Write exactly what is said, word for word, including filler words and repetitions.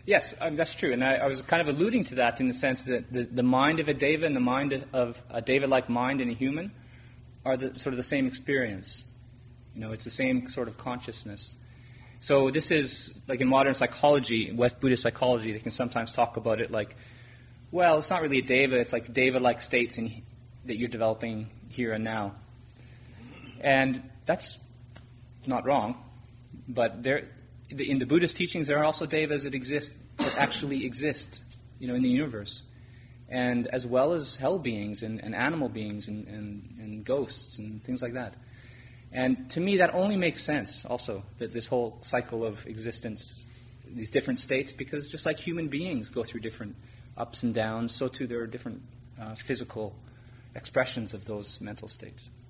Yes, um, that's true. And I, I was kind of alluding to that in the sense that the, the mind of a deva and the mind of a deva-like mind in a human are the, sort of the same experience. You know, it's the same sort of consciousness. So this is, like in modern psychology, West Buddhist psychology, they can sometimes talk about it like, well, it's not really a deva, it's like deva-like states in, that you're developing here and now. And that's not wrong, but there... in the Buddhist teachings, there are also devas that exist, that actually exist, you know, in the universe, and as well as hell beings and, and animal beings and, and, and ghosts and things like that. And to me, that only makes sense. Also, that this whole cycle of existence, these different states, because just like human beings go through different ups and downs, so too there are different uh, physical expressions of those mental states.